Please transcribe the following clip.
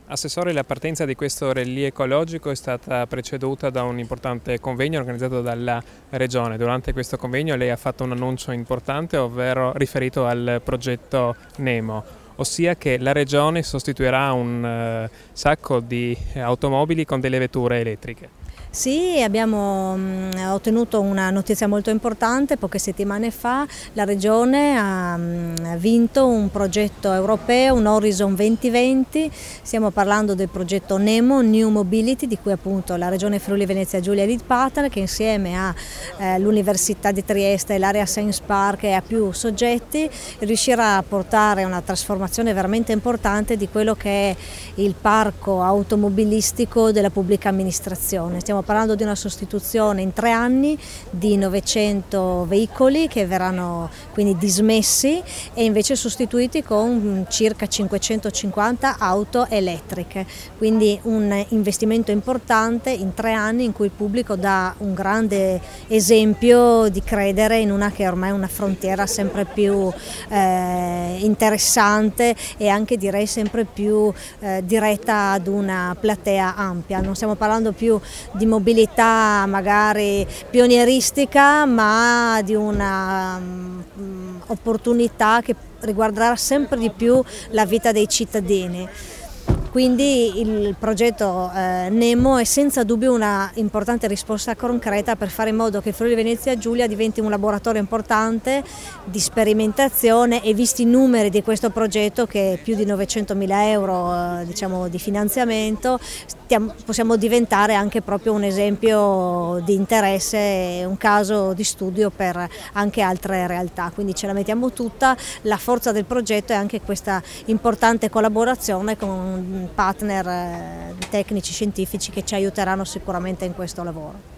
Assessore, la partenza di questo rally ecologico è stata preceduta da un importante convegno organizzato dalla Regione. Durante questo convegno lei ha fatto un annuncio importante, ovvero riferito al progetto Nemo, ossia che la Regione sostituirà un sacco di automobili con delle vetture elettriche. Sì, abbiamo ottenuto una notizia molto importante. Poche settimane fa la Regione ha vinto un progetto europeo, un Horizon 2020, stiamo parlando del progetto Nemo, New Mobility, di cui appunto la Regione Friuli Venezia Giulia è lead partner, che insieme all'Università di Trieste, l'Area Science Park e a più soggetti riuscirà a portare una trasformazione veramente importante di quello che è il parco automobilistico della pubblica amministrazione. Stiamo parlando di una sostituzione in 3 anni di 900 veicoli che verranno quindi dismessi e invece sostituiti con circa 550 auto elettriche, quindi un investimento importante in 3 anni in cui il pubblico dà un grande esempio di credere in una che ormai è una frontiera sempre più interessante e anche direi sempre più diretta ad una platea ampia. Non stiamo parlando più di mobilità magari pionieristica, ma di una opportunità che riguarderà sempre di più la vita dei cittadini. Quindi il progetto Nemo è senza dubbio una importante risposta concreta per fare in modo che Friuli Venezia Giulia diventi un laboratorio importante di sperimentazione, e visti i numeri di questo progetto, che è più di 900.000 euro diciamo, di finanziamento, possiamo diventare anche proprio un esempio di interesse, un caso di studio per anche altre realtà. Quindi ce la mettiamo tutta, la forza del progetto è anche questa importante collaborazione con partner tecnici scientifici che ci aiuteranno sicuramente in questo lavoro.